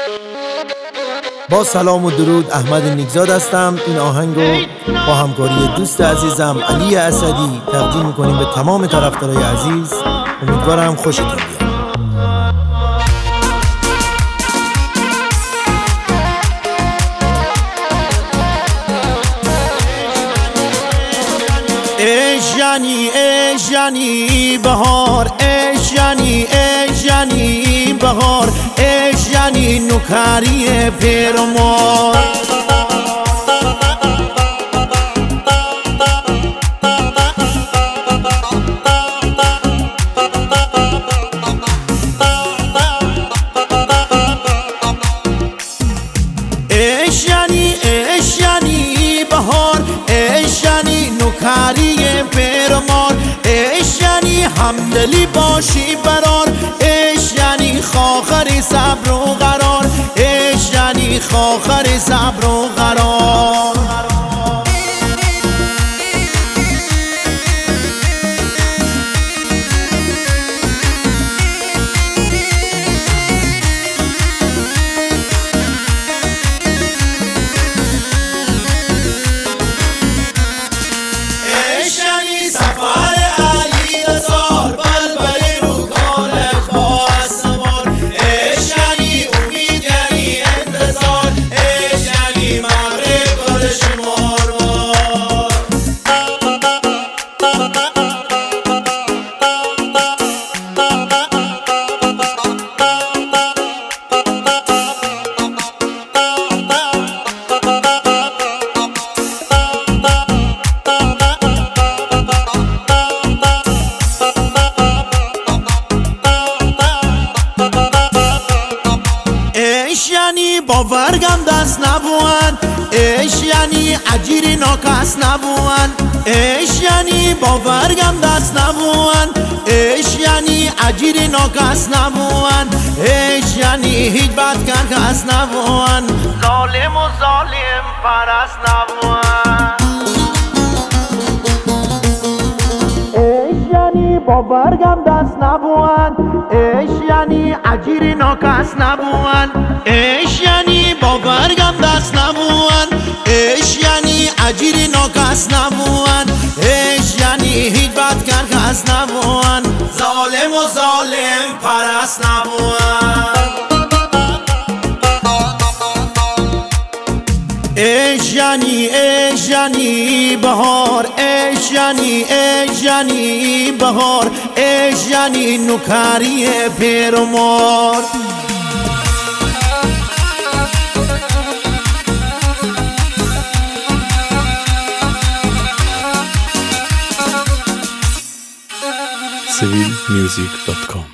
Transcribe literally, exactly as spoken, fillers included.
با سلام و درود، احمد نیکزاد هستم. این آهنگ رو با همکاری دوست عزیزم علی اسدی تقدیم میکنیم به تمام طرفدارای عزیز. امیدوارم خوشتون بیاد. اش یعنی اش یعنی بهار، اش یعنی اش یعنی بهار، اش یعنی نوکری پیرمار. اش یعنی اش یعنی بهار، اش یعنی نوکری پیرمار، اش یعنی همدلی باشی برار، اش یعنی خاخر صبر و قرار، اش یعنی خاخر صبر و قرار. اش یعنی باورگم دست نبوان، اش یعنی اجیری ناکس نبوان، اش یعنی باورگم دست نبوان، اش یعنی اجیری ناکس نبوان، اش یعنی هیچ بد کن کس نبوان، ظالم و ظالم پرست نبوان. باورگم دست نبوان، اش یعنی اجیری ناکس نبوان، اش یعنی باورگم دست نبوان، اش یعنی اجیری ناکس نبوان، اش یعنی هیچ بد کن کس نبوان، ظالم و ظالم پرست نبوان. اش یعنی اش یعنی بهار، اش یعنی اش یعنی بهار، اش یعنی نوکری پیرمار. سویل میوزیک دات کام